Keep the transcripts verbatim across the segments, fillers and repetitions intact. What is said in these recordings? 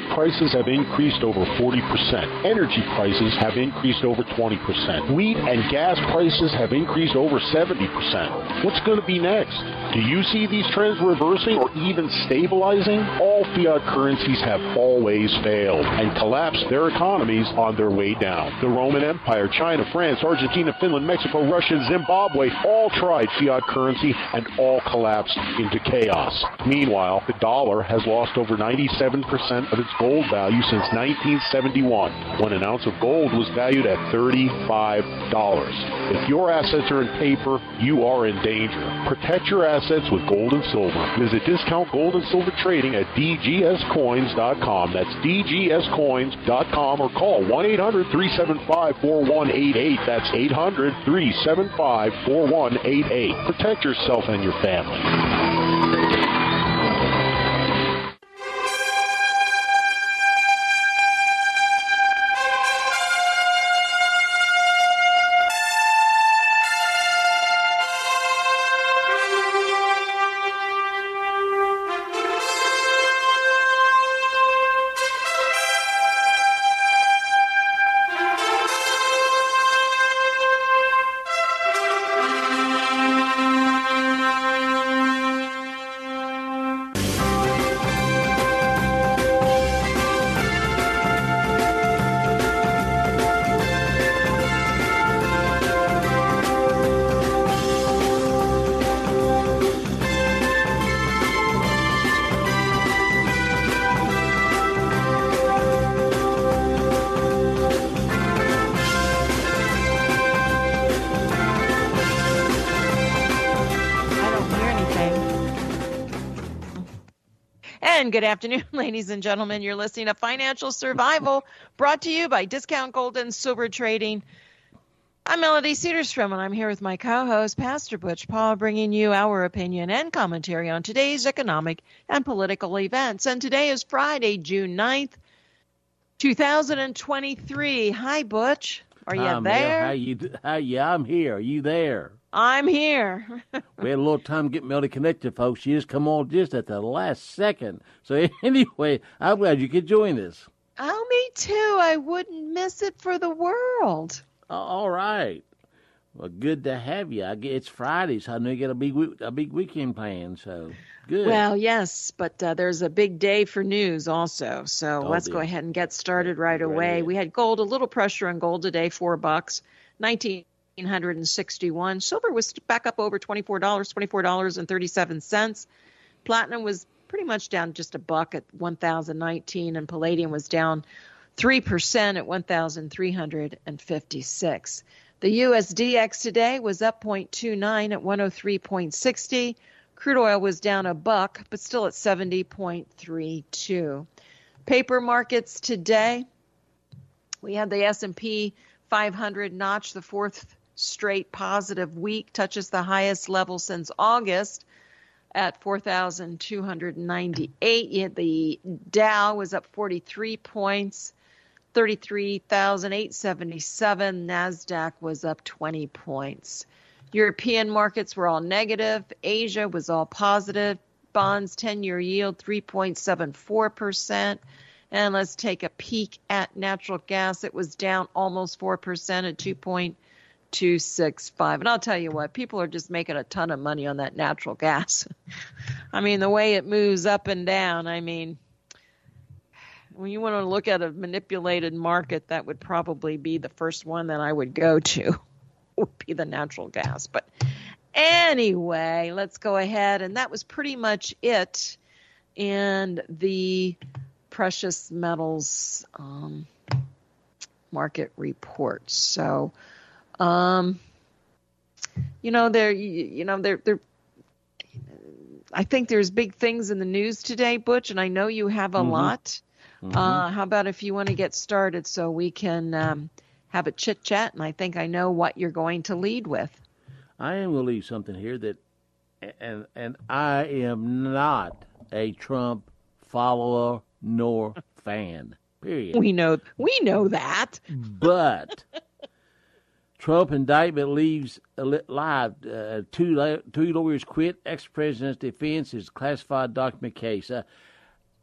prices have increased over forty percent. Energy prices have increased over twenty percent. Wheat and gas prices have increased over seventy percent. What's going to be next? Do you see these trends reversing or even stabilizing? All fiat currencies have always failed and collapsed their economies on their way down. The Roman Empire, China, France, Argentina, Finland, Mexico, Russia, Zimbabwe all tried fiat currency and all collapsed into chaos. Meanwhile, the dollar has lost over ninety-seven percent of its gold value since nineteen seventy-one, when an ounce of gold was valued at thirty-five dollars. If your assets are in paper, you are in danger. Protect your assets with gold and silver. Visit Discount Gold and Silver Trading at d g s coins dot com. That's d g s coins dot com, or call one eight hundred three seven five four one eight eight. That's eight hundred three seven five four one eight eight. Protect yourself and your family. Good afternoon, ladies and gentlemen. You're listening to Financial Survival, brought to you by Discount Gold and Silver Trading. I'm Melody Cedarstrom, and I'm here with my co-host, Pastor Butch Paul, bringing you our opinion and commentary on today's economic and political events. And today is Friday, June ninth, two thousand twenty-three. Hi, Butch. Are you Hi, there? Mel. How you? How you? I'm here. Are you there? I'm here. We had a little time to get Melody connected, folks. She just come on just at the last second. So anyway, I'm glad you could join us. Oh, me too. I wouldn't miss it for the world. Uh, all right. Well, good to have you. I get, it's Friday, so I know you got a big week, a big weekend planned. So good. Well, yes, but uh, there's a big day for news also. So Oh, let's dear. go ahead and get started right away. ahead. We had gold, a little pressure on gold today, four bucks, nineteen hundred sixty-one. Silver was back up over twenty-four dollars, twenty-four dollars and thirty-seven cents. Platinum was pretty much down just a buck at one thousand nineteen, and palladium was down three percent at one thousand three hundred fifty-six. The U S D X today was up zero point two nine at one oh three point six oh. Crude oil was down a buck, but still at seventy point three two. Paper markets today, we had the S and P five hundred notch the fourth straight positive week, touches the highest level since August at four thousand two hundred ninety-eight. Yet the Dow was up forty-three points, thirty-three thousand eight hundred seventy-seven. NASDAQ was up twenty points. European markets were all negative. Asia was all positive. Bonds ten-year yield three point seven four percent. And let's take a peek at natural gas. It was down almost four percent at two point two six five. And I'll tell you what, people are just making a ton of money on that natural gas. I mean, the way it moves up and down, I mean, when you want to look at a manipulated market, that would probably be the first one that I would go to, would be the natural gas. But anyway, let's go ahead. And that was pretty much it in the precious metals um, market report. So, um, you know, there, you, you know, there, there, I think there's big things in the news today, Butch, and I know you have a mm-hmm. lot. Mm-hmm. Uh, how about if you want to get started so we can um, have a chit chat? And I think I know what you're going to lead with. I am going to leave something here that, and and I am not a Trump follower nor fan. Period. We know we know that. But Trump indictment leaves live. Uh, two two lawyers quit. Ex-president's defense is classified document case. Uh,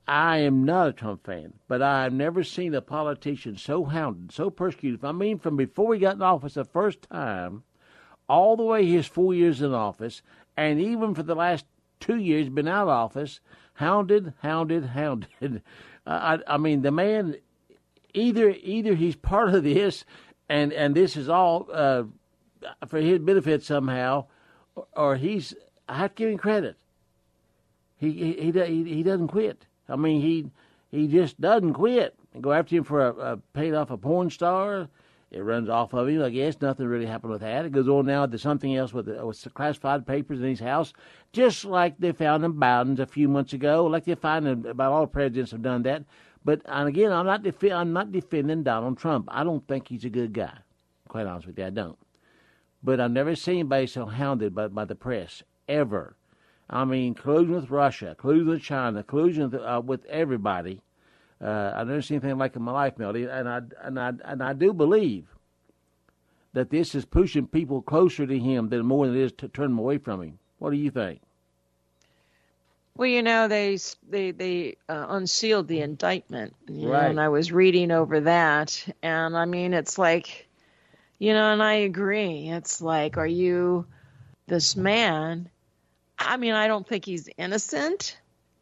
I am not a Trump fan, but I've never seen a politician so hounded, so persecuted. I mean, from before he got in office the first time, all the way his four years in office, and even for the last two years been out of office, hounded, hounded, hounded. I, I mean, the man, either either he's part of this, and, and this is all uh, for his benefit somehow, or he's, I have to give him credit. He he he, he doesn't quit. I mean, he he just doesn't quit. And go after him for a, a paid off a porn star. It runs off of him. I guess nothing really happened with that. It goes on now to something else with, with classified papers in his house, just like they found in Biden's a few months ago, like they find in, about all presidents have done that. But and again, I'm not def- I'm not defending Donald Trump. I don't think he's a good guy. Quite honest with you, I don't. But I've never seen anybody so hounded by, by the press ever. I mean, collusion with Russia, collusion with China, collusion with, uh, with everybody. Uh, I've never seen anything like it in my life, Melody, and I and I and I do believe that this is pushing people closer to him than more than it is to turn them away from him. What do you think? Well, you know, they they they uh, unsealed the indictment, you right. know, and I was reading over that, and I mean, it's like, you know, and I agree. It's like, are you this man? I mean, I don't think he's innocent,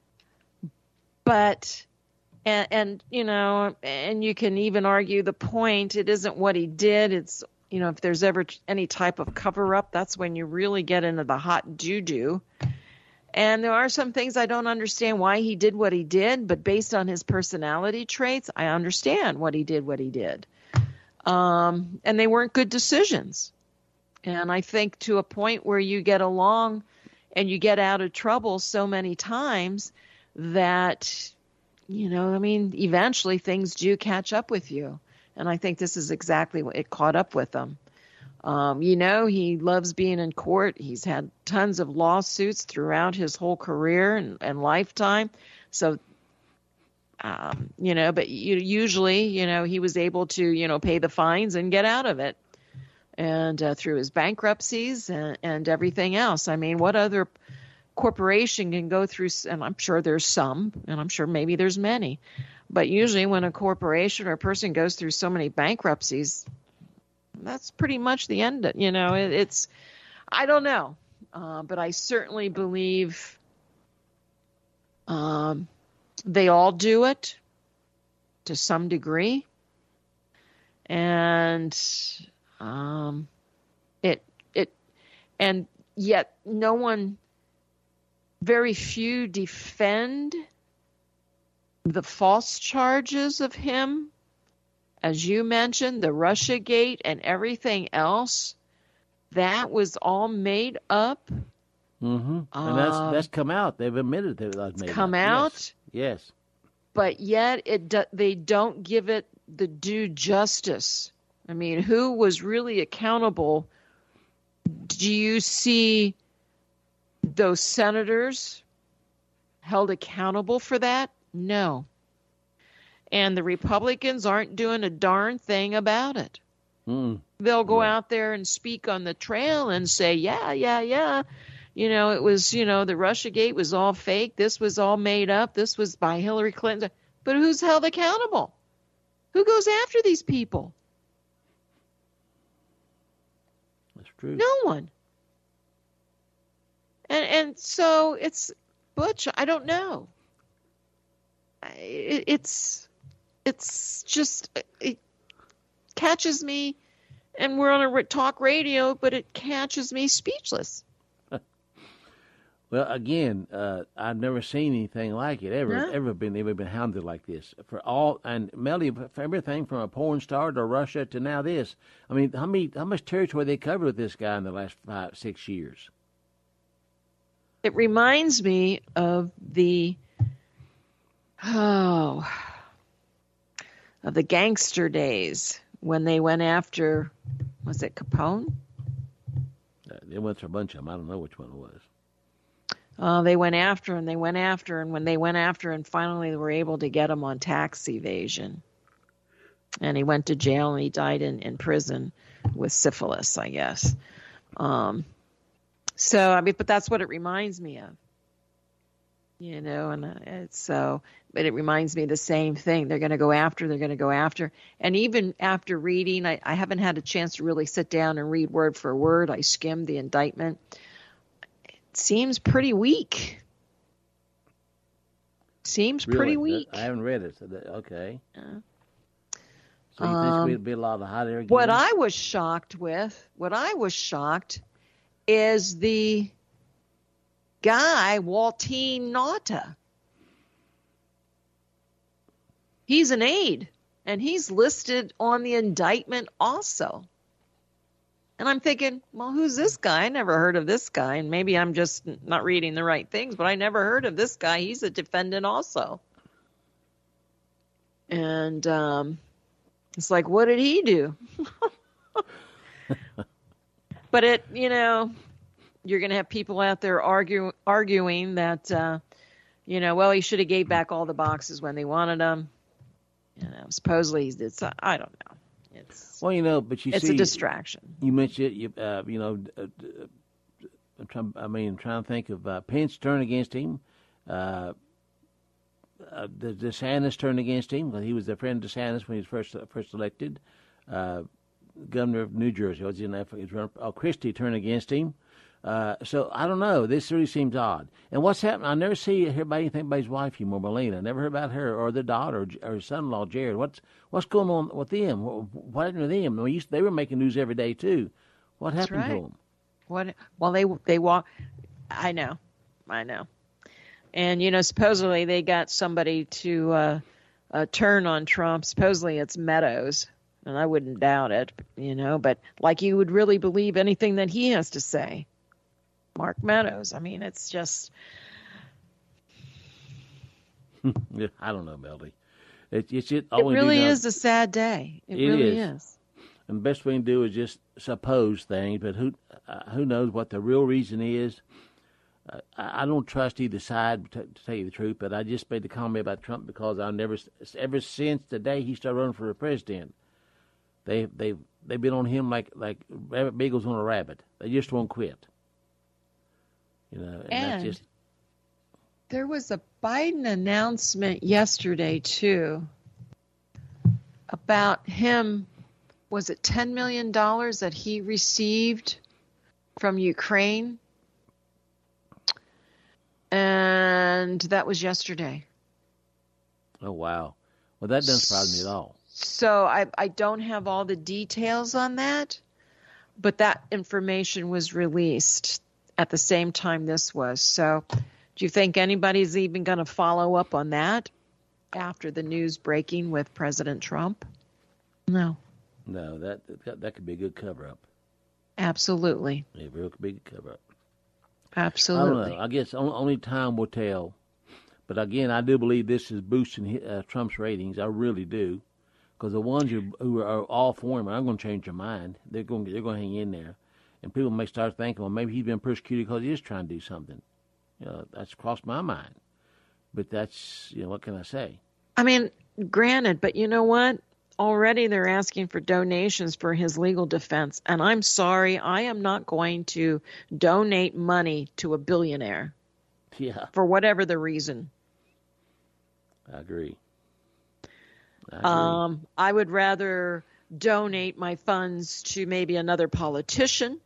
but, and, and, you know, and you can even argue the point, it isn't what he did. It's, you know, if there's ever any type of cover up, that's when you really get into the hot juju. And there are some things I don't understand why he did what he did, but based on his personality traits, I understand what he did, what he did. Um, and they weren't good decisions. And I think to a point where you get along and you get out of trouble so many times that, you know, I mean, eventually things do catch up with you. And I think this is exactly what it caught up with him. Um, you know, he loves being in court. He's had tons of lawsuits throughout his whole career and, and lifetime. So, um, you know, but you, usually, you know, he was able to, you know, pay the fines and get out of it. And uh, through his bankruptcies and, and everything else. I mean, what other corporation can go through, and I'm sure there's some, and I'm sure maybe there's many, but usually when a corporation or a person goes through so many bankruptcies, that's pretty much the end. You know, it, it's, I don't know, uh, but I certainly believe um, they all do it to some degree. And Um, it, it, and yet no one, very few defend the false charges of him. As you mentioned, the Russiagate and everything else, that was all made up. Mm-hmm. And that's, um, that's come out. They've admitted that it was made come up. out. Yes. yes. But yet it do, they don't give it the due justice. I mean, who was really accountable? Do you see those senators held accountable for that? No. And the Republicans aren't doing a darn thing about it. Mm. They'll go yeah. out there and speak on the trail and say, yeah, yeah, yeah. You know, it was, you know, the Russiagate was all fake. This was all made up. This was by Hillary Clinton. But who's held accountable? Who goes after these people? That's true. No one. And and so it's, Butch, I don't know. It, it's it's just, it catches me, and we're on a talk radio, but it catches me speechless. Well, again, uh, I've never seen anything like it ever. No. Ever been ever been hounded like this for all and Melody, for everything from a porn star to Russia to now this. I mean, how many how much territory they covered with this guy in the last five six years? It reminds me of the oh of the gangster days when they went after, was it Capone? Uh, they went through a bunch of them. I don't know which one it was. Uh, they went after and they went after, and when they went after and finally they were able to get him on tax evasion. And he went to jail and he died in, in prison with syphilis, I guess. Um, so, I mean, but that's what it reminds me of. You know, and uh, it's so, but it reminds me of the same thing. They're going to go after, they're going to go after. And even after reading, I, I haven't had a chance to really sit down and read word for word. I skimmed the indictment. It seems pretty weak. Seems Really? pretty weak. I haven't read it. So that, okay. Uh, So you think um, there'll be a lot of hot air again? What I was shocked with, what I was shocked is the guy, Waltine Nauta. He's an aide, and he's listed on the indictment also. And I'm thinking, well, who's this guy? I never heard of this guy, and maybe I'm just not reading the right things, but I never heard of this guy. He's a defendant also. And um, it's like, what did he do? But it, you know, you're going to have people out there argue, arguing that, uh, you know, well, he should have gave back all the boxes when they wanted them. You know, supposedly it's, I don't know. It's, well, you know, but you it's see, a distraction. You mentioned, you, uh, you know, uh, I'm trying, I mean, I'm trying to think of uh, Pence turned against him. Uh, uh, the DeSantis turned against him because he was a friend of DeSantis when he was first uh, first elected. Uh, governor of New Jersey, was in that? Oh, Christie turned against him. Uh, so I don't know. This really seems odd. And what's happening? I never see hear about anything about his wife anymore, Melina. I never heard about her or the daughter or his son-in-law Jared. What's what's going on with them? What happened to them? They, used, they were making news every day too. What happened That's right. to them? What? Well, they they walk. I know, I know. And you know, supposedly they got somebody to uh, uh, turn on Trump. Supposedly it's Meadows, and I wouldn't doubt it. You know, but like you would really believe anything that he has to say. Mark Meadows. I mean, it's just. Yeah, I don't know, Melody. It, it's it, it really is a sad day. It, it really is. is. And the best we can do is just suppose things, but who uh, who knows what the real reason is? Uh, I, I don't trust either side, to, to tell you the truth. But I just made the comment about Trump because I never, ever since the day he started running for president, they they they've been on him like like rabbit beagles on a rabbit. They just won't quit. You know, and, and that's just. There was a Biden announcement yesterday too about him. Was it ten million dollars that he received from Ukraine? And that was yesterday. Oh, wow. Well, that doesn't surprise me at all. So I, I don't have all the details on that, but that information was released at the same time this was. So do you think anybody's even going to follow up on that after the news breaking with President Trump? No. No, that that, that could be a good cover-up. Absolutely. A real big cover-up. Absolutely. I don't know. I guess only, only time will tell. But again, I do believe this is boosting uh, Trump's ratings. I really do, because the ones who, who are all for him are not going to change their mind. They're going they're going to hang in there, and people may start thinking, well, maybe he's been persecuted because he is trying to do something. You know, that's crossed my mind. But that's, you know, what can I say? I mean, granted, but you know what? Already they're asking for donations for his legal defense. And I'm sorry, I am not going to donate money to a billionaire. Yeah. For whatever the reason. I agree. I agree. Um, I would rather donate my funds to maybe another politician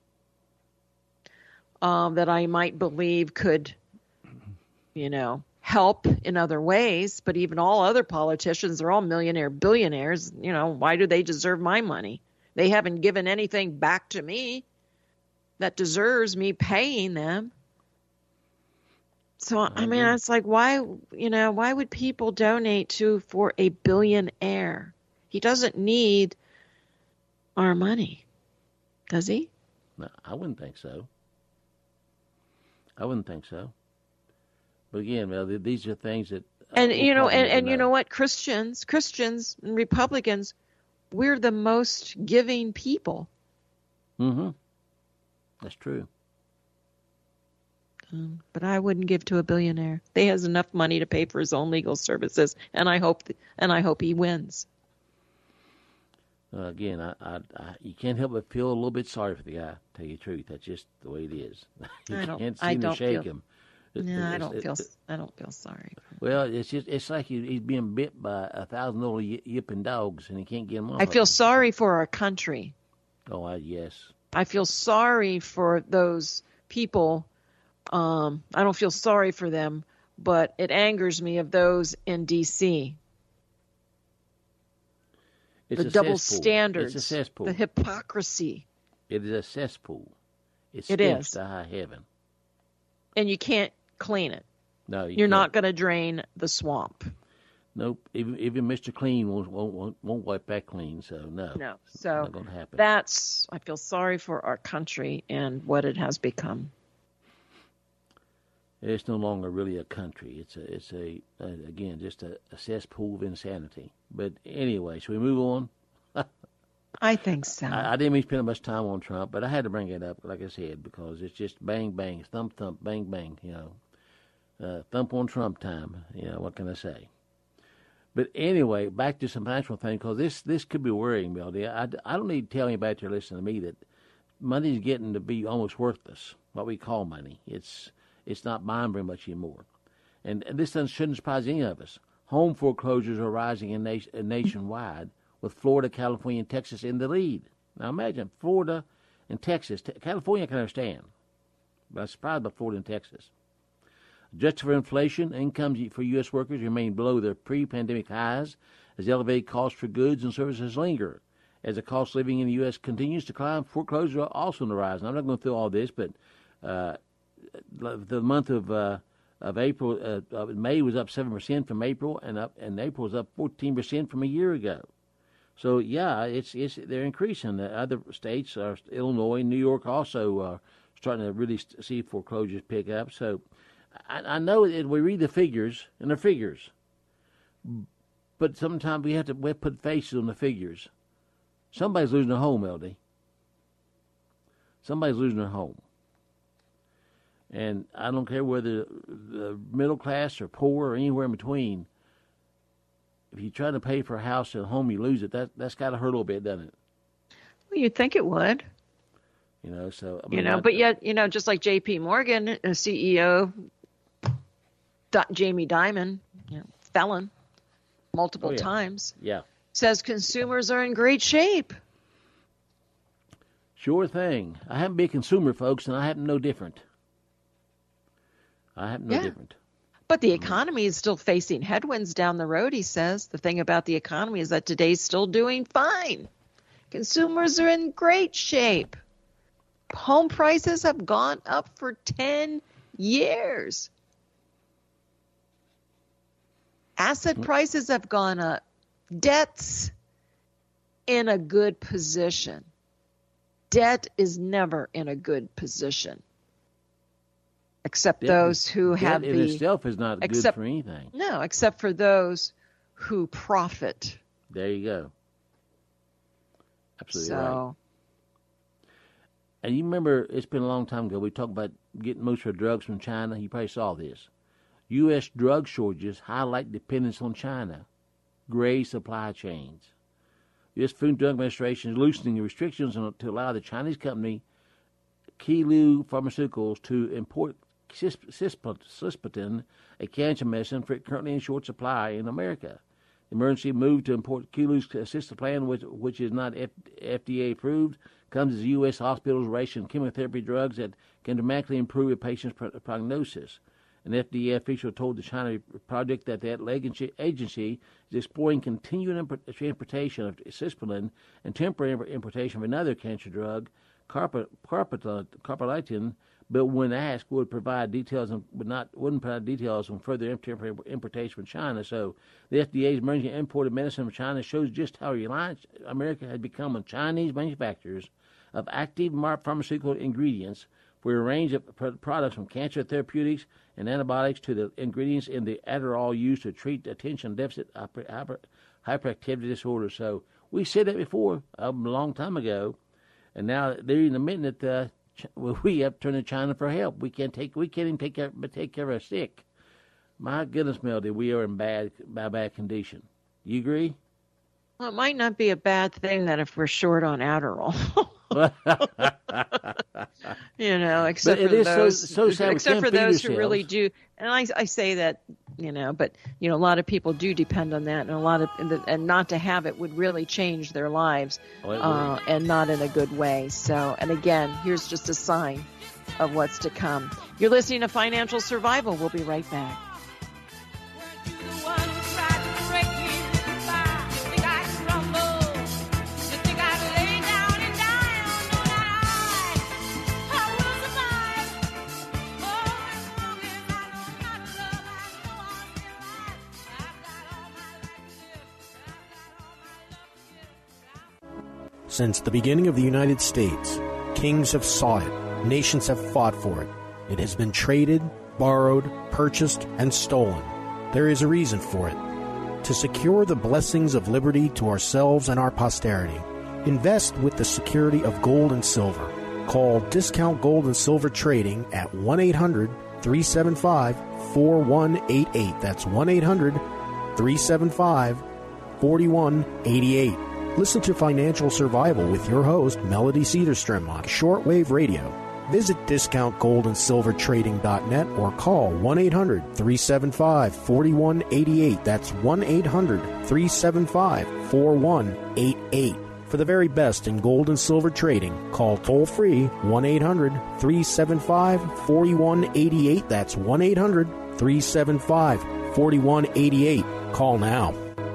um, that I might believe could, you know, help in other ways. But even all other politicians are all millionaire billionaires. You know, why do they deserve my money? They haven't given anything back to me that deserves me paying them. So, I, I mean, it's like, why, you know, why would people donate to for a billionaire? He doesn't need our money, does he? No, I wouldn't think so. I wouldn't think so. But again, well, these are things that. Uh, and we'll you know, and, and know. you know what, Christians, Christians, and Republicans, we're the most giving people. Mm-hmm. That's true. Um, but I wouldn't give to a billionaire. They has enough money to pay for his own legal services, and I hope, th- and I hope he wins. Uh, again, I, I, I, you can't help but feel a little bit sorry for the guy. To tell you the truth, that's just the way it is. You I don't. can't seem I to don't shake feel, him. It, No, I it's- don't it- feel. it- I don't feel sorry. well, it's just it's like he, he's being bit by a thousand little y- yipping dogs, and he can't get them off. I of feel him. sorry for our country. Oh, I, yes. I feel sorry for those people. Um, I don't feel sorry for them, but it angers me of those in D C. It's The a double cesspool. standards, It's a cesspool. the hypocrisy, It is a cesspool. It It stinks is. to high heaven. and you can't clean it. No, you You're can't. not going to drain the swamp. Nope. Even even Mister Clean won't won't won't, won't wipe that clean. So no. No. It's So not going to happen. that's, I feel sorry for our country and what it has become. It's no longer really a country. It's a it's a uh, again just a, a cesspool of insanity. But anyway, should we move on? I think so. I, I didn't mean to spend much time on Trump, but I had to bring it up, like I said, because it's just bang bang, thump thump, bang bang. You know, uh, thump on Trump time. You know, what can I say? But anyway, back to some financial things, because this this could be worrying, Melody. I, I don't need to tell anybody to listen to me that money's getting to be almost worthless. What we call money, it's it's not buying very much anymore, and, and this doesn't, shouldn't surprise any of us. Home foreclosures are rising in nation, nationwide, with Florida, California, and Texas in the lead. Now imagine Florida and Texas. Te- California I can understand, but I'm surprised by Florida and Texas. Adjusted for inflation, incomes for U S workers remain below their pre-pandemic highs as elevated costs for goods and services linger. As the cost of living in the U S continues to climb, foreclosures are also on the rise. And I'm not going through all this, but uh, the month of uh, of April, uh, uh, May was up seven percent from April, and up and April was up fourteen percent from a year ago. So yeah, it's it's they're increasing. The other states are Illinois, New York also uh, starting to really see foreclosures pick up. So I, I know that we read the figures, and they're figures, but sometimes we have to we have to put faces on the figures. Somebody's losing their home, L D. Somebody's losing their home. And I don't care whether the middle class or poor or anywhere in between. If you try to pay for a house and a home, you lose it. That that's got to hurt a little bit, doesn't it? Well, you'd think it would. You know, so I You mean, know, I- but yet, you know, just like J P Morgan, a C E O, D- Jamie Dimon, you know, felon, multiple Oh, yeah. times, yeah, says consumers are in great shape. sure thing. I happen to be a consumer, folks, and I happen to know different. I happen to know Yeah. different. But the economy is still facing headwinds down the road, he says. The thing about the economy is that today's still doing fine. Consumers are in great shape. Home prices have gone up for ten years. Asset prices have gone up. Debt's in a good position. Debt is never in a good position. Except Debt those is- who debt have in the itself is not except- good for anything. no, except for those who profit. There you go. Absolutely right. So, And you remember, it's been a long time ago, we talked about getting most of our drugs from China. You probably saw this. U S drug shortages highlight dependence on China. Gray supply chains. U S Food and Drug Administration is loosening the restrictions on, to allow the Chinese company Qilu Pharmaceuticals to import cis- cisplat- cisplatin, a cancer medicine for currently in short supply in America. The emergency move to import Qilu's cisplat, which, which is not F- FDA approved, comes as U S hospitals ration chemotherapy drugs that can dramatically improve a patient's pro- prognosis. An F D A official told the China Project that that agency, agency is exploring continued import, importation of cisplatin and temporary importation of another cancer drug, carpet, carpetalitin, but when asked, would provide details and would not wouldn't provide details on further temporary importation from China. So the F D A's emergency imported medicine from China shows just how reliant America has become on Chinese manufacturers of active pharmaceutical ingredients for a range of products from cancer therapeutics and antibiotics to the ingredients in the Adderall used to treat attention deficit hyper, hyper, hyperactivity disorder. So we said that before a long time ago, and now they're even admitting that uh, we have to turn to China for help. We can't take we can't even take care take care of our sick. My goodness, Melody, we are in bad bad, bad condition. You agree? well, it might not be a bad thing that if we're short on Adderall. you know, except but for it is those, so, so except for those who sales. really do. And I, I say that, you know, but you know, a lot of people do depend on that, and a lot of, and not to have it would really change their lives, oh, uh, and not in a good way. So, and again, here's just a sign of what's to come. You're listening to Financial Survival. We'll be right back. Since the beginning of the United States, kings have sought it, nations have fought for it. It has been traded, borrowed, purchased, and stolen. There is a reason for it. To secure the blessings of liberty to ourselves and our posterity, invest with the security of gold and silver. Call Discount Gold and Silver Trading at one eight hundred, three seven five, four one eight eight. That's one eight hundred, three seven five, four one eight eight. Listen to Financial Survival with your host, Melody Cedarstrom, on shortwave radio. Visit discount gold and silver trading dot net or call one eight hundred, three seven five, four one eight eight. That's one eight hundred, three seven five, four one eight eight. For the very best in gold and silver trading, call toll-free one eight hundred, three seven five, four one eight eight. That's one eight hundred, three seven five, four one eight eight. Call now.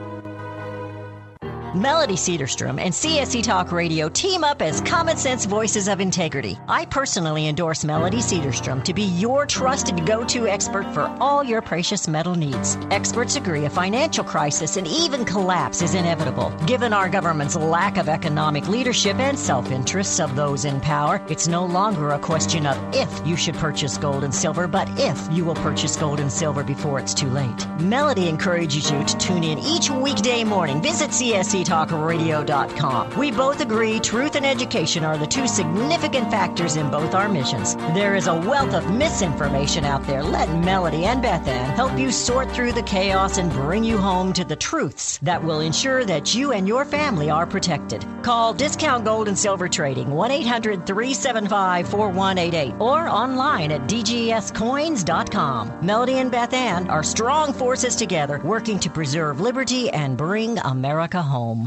Melody Cedarstrom and C S E Talk Radio team up as common sense voices of integrity. I personally endorse Melody Cedarstrom to be your trusted go-to expert for all your precious metal needs. Experts agree a financial crisis and even collapse is inevitable. Given our government's lack of economic leadership and self-interests of those in power, it's no longer a question of if you should purchase gold and silver, but if you will purchase gold and silver before it's too late. Melody encourages you to tune in each weekday morning. Visit C S E talk radio dot com. We both agree truth and education are the two significant factors in both our missions. There is a wealth of misinformation out there. Let Melody and Beth Ann help you sort through the chaos and bring you home to the truths that will ensure that you and your family are protected. Call Discount Gold and Silver Trading one eight hundred, three seven five, four one eight eight or online at d g s coins dot com. Melody and Beth Ann are strong forces together working to preserve liberty and bring America home.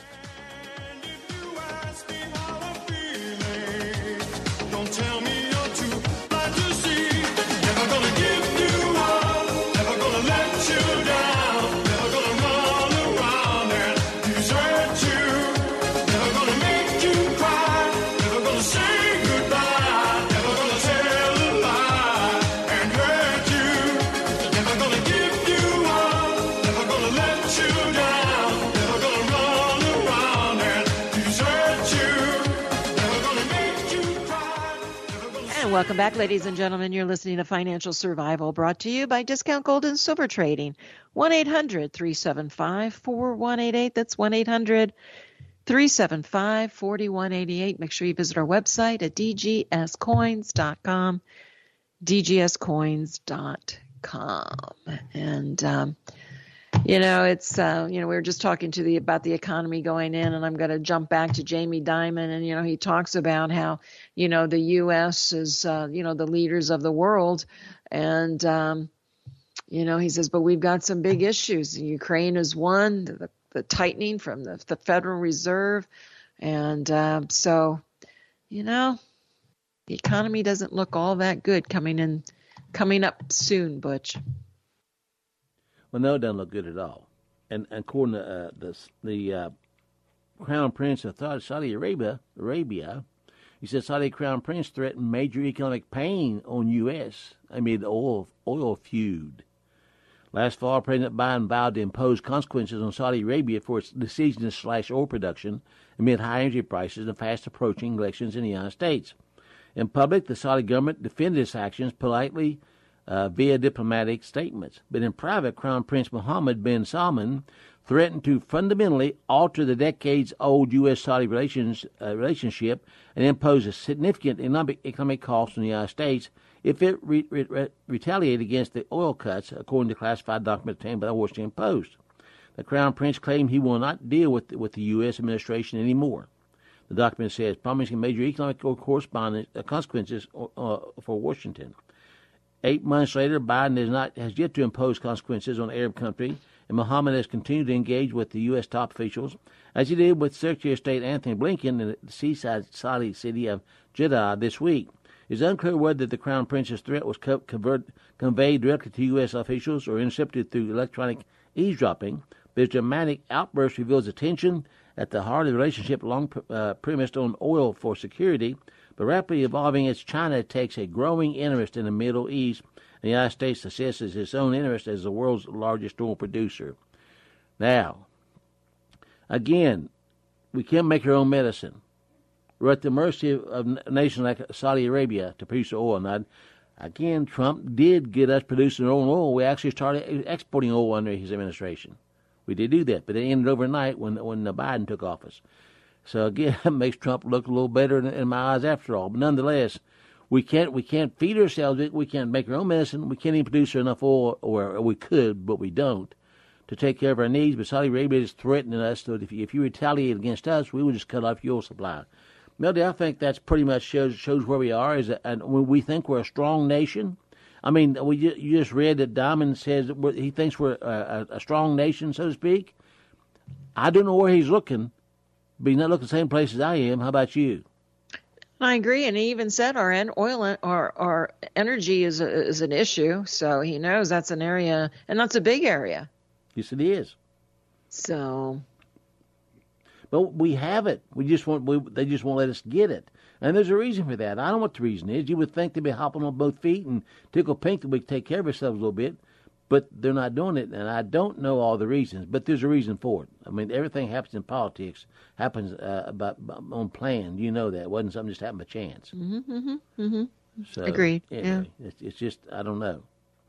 Welcome back, ladies and gentlemen. You're listening to Financial Survival, brought to you by Discount Gold and Silver Trading. one eight hundred, three seven five, four one eight eight. That's one eight hundred, three seven five, four one eight eight. Make sure you visit our website at d g s coins dot com, d g s coins dot com. And, um, you know, it's, uh, you know, we were just talking to the about the economy going in, and I'm going to jump back to Jamie Dimon. And, you know, he talks about how, you know, the U S is, uh, you know, the leaders of the world. And, um, you know, he says, but we've got some big issues. Ukraine is one, the, the tightening from the, the Federal Reserve. And uh, so, you know, the economy doesn't look all that good coming in, coming up soon, Butch. Well, no, it doesn't look good at all. And, and according to uh, the, the uh, Crown Prince of Saudi Arabia, Arabia, he said Saudi Crown Prince threatened major economic pain on U S amid the oil, oil feud. Last fall, President Biden vowed to impose consequences on Saudi Arabia for its decision to slash oil production amid high energy prices and fast-approaching elections in the United States. In public, the Saudi government defended its actions politely uh, via diplomatic statements. But in private, Crown Prince Mohammed bin Salman threatened to fundamentally alter the decades-old U S Saudi relations uh, relationship and impose a significant economic, economic cost on the United States if it re- re- retaliated against the oil cuts, according to classified documents obtained by the Washington Post. The Crown Prince claimed he will not deal with, with the U S administration anymore. The document says, promising major economic correspondence, uh, consequences uh, for Washington. Eight months later, Biden has not has yet to impose consequences on Arab country, and Mohammed has continued to engage with the U S top officials, as he did with Secretary of State Anthony Blinken in the seaside Saudi city of Jeddah this week. It's unclear whether the Crown Prince's threat was co- convert, conveyed directly to U S officials or intercepted through electronic eavesdropping, but his dramatic outburst reveals the tension at the heart of the relationship long uh, premised on oil for security, but rapidly evolving as China takes a growing interest in the Middle East. The United States assesses its own interest as the world's largest oil producer. Now, again, we can't make our own medicine. We're at the mercy of, of nations like Saudi Arabia to produce oil. Now, again, Trump did get us producing our own oil. We actually started exporting oil under his administration. We did do that, but it ended overnight when when Biden took office. So again, it makes Trump look a little better in, in my eyes after all. But nonetheless, we can't we can't feed ourselves. We can't make our own medicine. We can't even produce enough oil, or, or we could, but we don't, to take care of our needs. But Saudi Arabia is threatening us that if you, if you retaliate against us, we will just cut off your supply. Melody, I think that's pretty much shows shows where we are. Is that, and when we think we're a strong nation. I mean, we just, you just read that Diamond says that we're, he thinks we're a, a, a strong nation, so to speak. I don't know where he's looking, but he's not looking the same place as I am. How about you? I agree, and he even said our en- oil, our our energy is a, is an issue, so he knows that's an area, and that's a big area. Yes, it is. So, but we have it. We just want. We, they just won't let us get it, and there's a reason for that. I don't know what the reason is. You would think they'd be hopping on both feet and tickle pink that we could take care of ourselves a little bit, but they're not doing it, and I don't know all the reasons. But there's a reason for it. I mean, everything happens in politics happens uh, about, on plan. You know that it wasn't something just happened by chance. mm-hmm, mm-hmm, mm-hmm. So, agreed. Anyway, yeah, it's, it's just I don't know.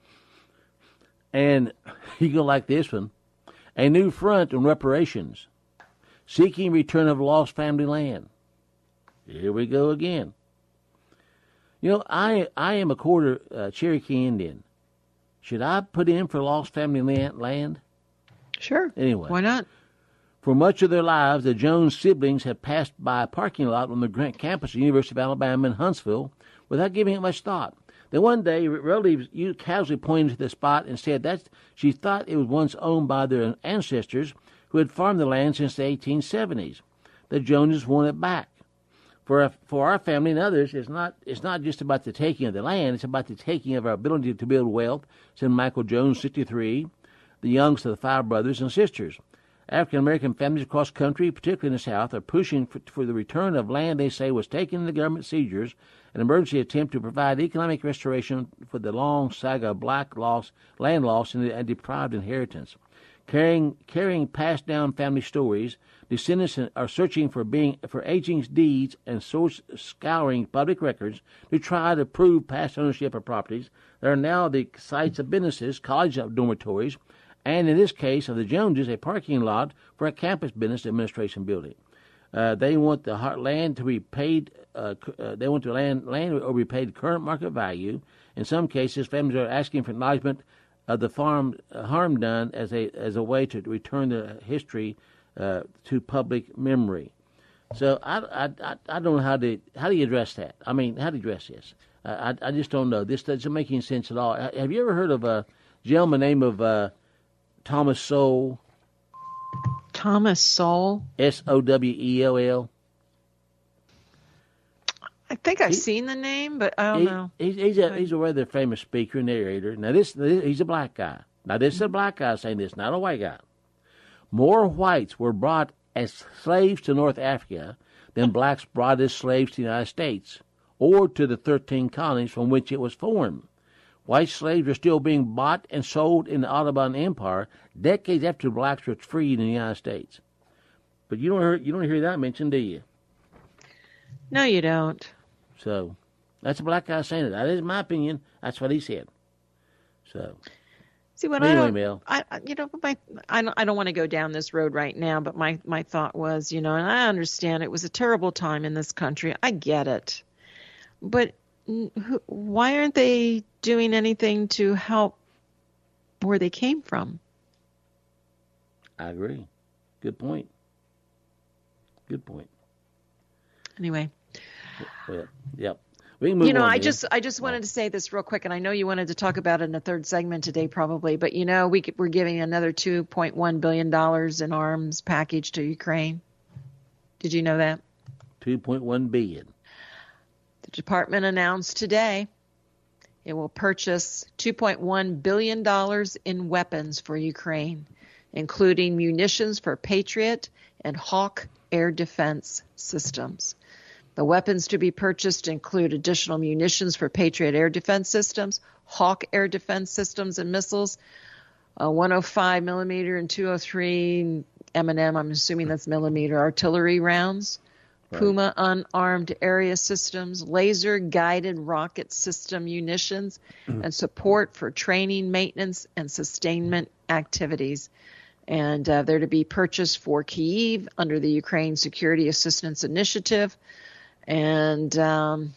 And you go like this one: a new front on reparations, seeking return of lost family land. Here we go again. You know, I I am a quarter uh, Cherokee Indian. Should I put in for lost family land? Sure. Anyway, why not? For much of their lives, the Jones siblings have passed by a parking lot on the Grant campus of the University of Alabama in Huntsville without giving it much thought. Then one day, relatives casually pointed to the spot and said that she thought it was once owned by their ancestors who had farmed the land since the eighteen seventies. The Joneses want it back. For our, for our family and others, it's not it's not just about the taking of the land; it's about the taking of our ability to build wealth. Said Michael Jones, sixty-three, the youngest of the five brothers and sisters. African American families across the country, particularly in the South, are pushing for, for the return of land they say was taken in the government seizures, an emergency attempt to provide economic restoration for the long saga of black loss, land loss, and, and deprived inheritance. Carrying, carrying passed down family stories, descendants are searching for being for aging deeds and source scouring public records to try to prove past ownership of properties that are now the sites of businesses, college dormitories, and in this case of the Joneses, a parking lot for a campus business administration building. Uh, they want the land to be paid. Uh, uh, they want the land land or be paid current market value. In some cases, families are asking for acknowledgement of the farm uh, harm done as a as a way to return the history uh, to public memory. So I, I, I, I don't know how to how do you address that. I mean, how do you address this? Uh, I I just don't know. This doesn't make any sense at all. Have you ever heard of a gentleman named of uh, Thomas Sowell? Thomas Sowell? S O W E L L. I think I've he, seen the name, but I don't he, know. He's, he's, a, he's a rather famous speaker and narrator. Now, this, this he's a black guy. Now, this is a black guy saying this, not a white guy. More whites were brought as slaves to North Africa than blacks brought as slaves to the United States or to the thirteen colonies from which it was formed. White slaves are still being bought and sold in the Ottoman Empire decades after blacks were freed in the United States. But you don't hear, you don't hear that mentioned, do you? No, you don't. So that's a black guy saying it. That is my opinion. That's what he said. So see what anyway, I don't, Mel. I you know my I don't, I don't want to go down this road right now. But my my thought was, you know, and I understand it was a terrible time in this country. I get it, but why aren't they doing anything to help where they came from? I agree. Good point. Good point. Anyway. Well, yep. We can move you know, on, I then. just I just wanted to say this real quick, and I know you wanted to talk about it in the third segment today, probably. But you know, we could, we're giving another two point one billion dollars in arms package to Ukraine. Did you know that? two point one billion dollars. The department announced today it will purchase two point one billion dollars in weapons for Ukraine, including munitions for Patriot and Hawk air defense systems. The weapons to be purchased include additional munitions for Patriot air defense systems, Hawk air defense systems and missiles, uh, one oh five millimeter and two oh three M and M, I'm assuming that's millimeter artillery rounds, right. Puma unarmed area systems, laser-guided rocket system munitions, and support for training, maintenance, and sustainment activities. And uh, they're to be purchased for Kyiv under the Ukraine Security Assistance Initiative. And um,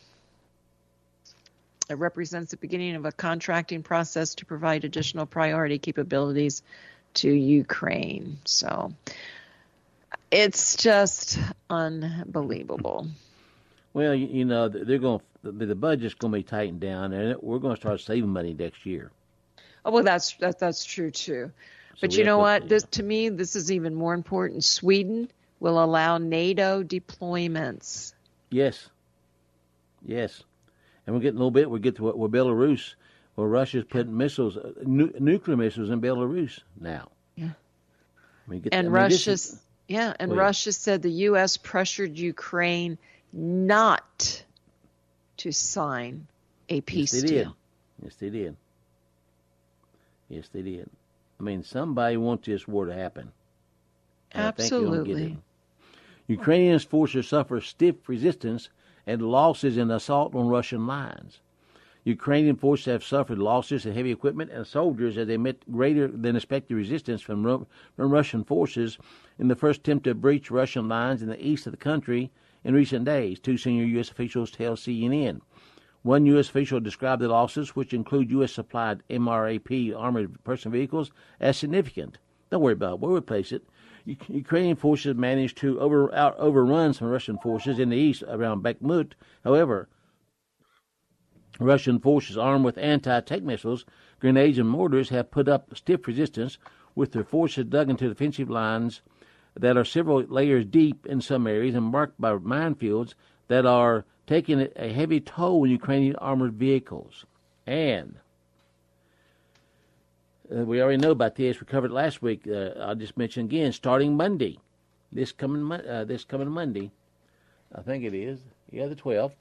it represents the beginning of a contracting process to provide additional priority capabilities to Ukraine. So it's just unbelievable. Well, you, you know, they're going the, the budget's going to be tightened down, and we're going to start saving money next year. Oh, well, that's that, that's true too. So but you know what? Yeah. This, to me, this is even more important. Sweden will allow NATO deployments. Yes, yes, and we're getting a little bit. We get to what where Belarus, where Russia's putting missiles, uh, nu- nuclear missiles in Belarus now. Yeah, I mean, get, and I mean, Russia's is, yeah, and Russia said the U S pressured Ukraine not to sign a peace yes, they deal. Did. Yes, they did. Yes, they did. I mean, somebody wants this war to happen. Absolutely. Ukrainian forces suffer stiff resistance and losses in assault on Russian lines. Ukrainian forces have suffered losses in heavy equipment and soldiers as they met greater than expected resistance from, from Russian forces in the first attempt to breach Russian lines in the east of the country in recent days, two senior U S officials tell C N N. One U S official described the losses, which include U S-supplied M R A P armored person vehicles, as significant. Don't worry about it. We'll replace it. Ukrainian forces managed to over, out, overrun some Russian forces in the east around Bakhmut. However, Russian forces armed with anti-tank missiles, grenades, and mortars have put up stiff resistance, with their forces dug into defensive lines that are several layers deep in some areas and marked by minefields that are taking a heavy toll on Ukrainian armored vehicles. And Uh, we already know about this. We covered it last week. Uh, I'll just mention again. Starting Monday, this coming uh, this coming Monday, I think it is. Yeah, the twelfth.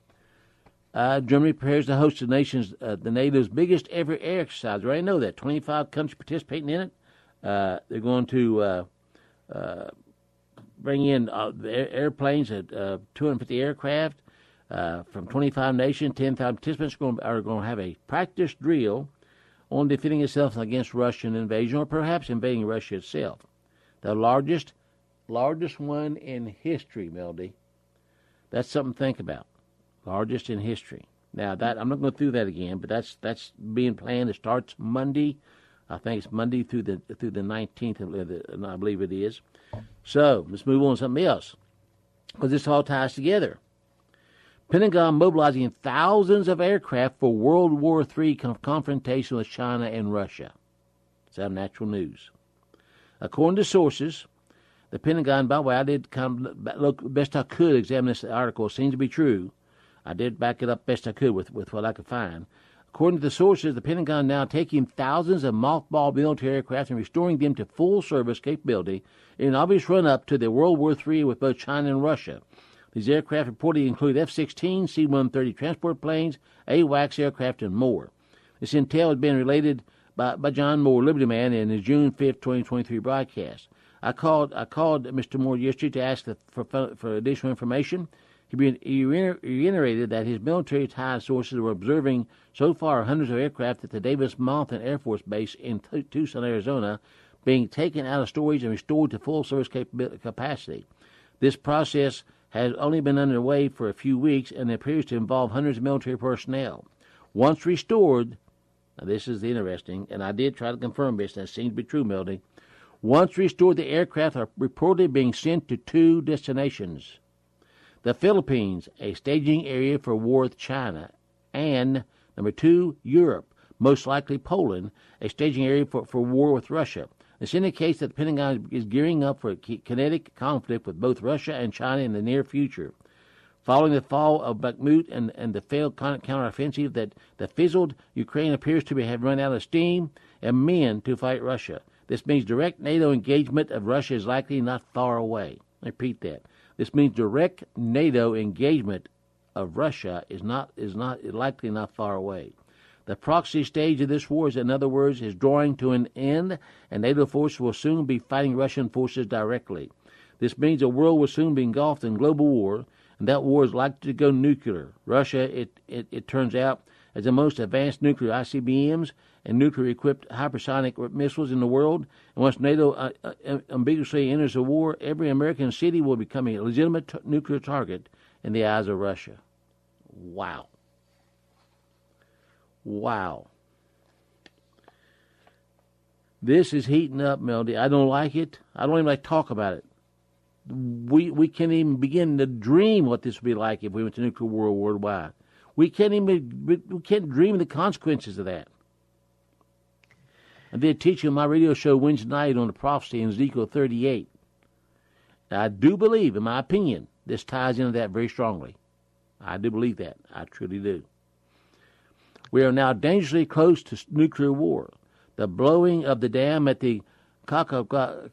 Uh, Germany prepares to host the nation's uh, the NATO's biggest ever air exercise. We already know that. twenty-five countries participating in it. Uh, they're going to uh, uh, bring in uh, air, airplanes at uh, two hundred fifty aircraft uh, from twenty-five nations. ten thousand participants are going, are going to have a practice drill on defending itself against Russian invasion, or perhaps invading Russia itself. The largest, largest one in history, Melody. That's something to think about. Largest in history. Now, that I'm not going to go through that again, but that's that's being planned. It starts Monday. I think it's Monday through the through the nineteenth, I believe it is. So let's move on to something else, because this all ties together. Pentagon mobilizing thousands of aircraft for World War Three conf- confrontation with China and Russia. It's out of Natural News. According to sources, the Pentagon, by the way, I did kind of look best I could examine this article. It seems to be true. I did back it up best I could with, with what I could find. According to the sources, the Pentagon now taking thousands of mothballed military aircraft and restoring them to full service capability in an obvious run-up to the World War Three with both China and Russia. These aircraft reportedly include F sixteen, C one thirty transport planes, AWACS aircraft, and more. This intel has been related by, by John Moore, Liberty Man, in his June fifth, twenty twenty-three broadcast. I called I called Mister Moore yesterday to ask for, for additional information. He, he reiterated that his military-tied sources were observing so far hundreds of aircraft at the Davis-Monthan Air Force Base in Tucson, Arizona, being taken out of storage and restored to full service capacity. This process has only been underway for a few weeks and appears to involve hundreds of military personnel. Once restored, now this is interesting, and I did try to confirm this, and it seems to be true, Melody. Once restored, the aircraft are reportedly being sent to two destinations. The Philippines, a staging area for war with China. And, number two, Europe, most likely Poland, a staging area for, for war with Russia. This indicates that the Pentagon is gearing up for a kinetic conflict with both Russia and China in the near future. Following the fall of Bakhmut and, and the failed counteroffensive, that the fizzled Ukraine appears to be, have run out of steam and men to fight Russia. This means direct NATO engagement of Russia is likely not far away. I repeat that. This means direct NATO engagement of Russia is not is not likely not far away. The proxy stage of this war, is, in other words, is drawing to an end, and NATO forces will soon be fighting Russian forces directly. This means the world will soon be engulfed in global war, and that war is likely to go nuclear. Russia, it, it, it turns out, has the most advanced nuclear I C B Ms and nuclear-equipped hypersonic missiles in the world. And once NATO uh, uh, ambiguously enters the war, every American city will become a legitimate t- nuclear target in the eyes of Russia. Wow. Wow. This is heating up, Melody. I don't like it. I don't even like to talk about it. We we can't even begin to dream what this would be like if we went to nuclear war worldwide. We can't even we can't dream of the consequences of that. I did teaching on my radio show Wednesday night on the prophecy in Ezekiel thirty-eight. Now, I do believe, in my opinion, this ties into that very strongly. I do believe that. I truly do. We are now dangerously close to nuclear war. The blowing of the dam at the Kakhovka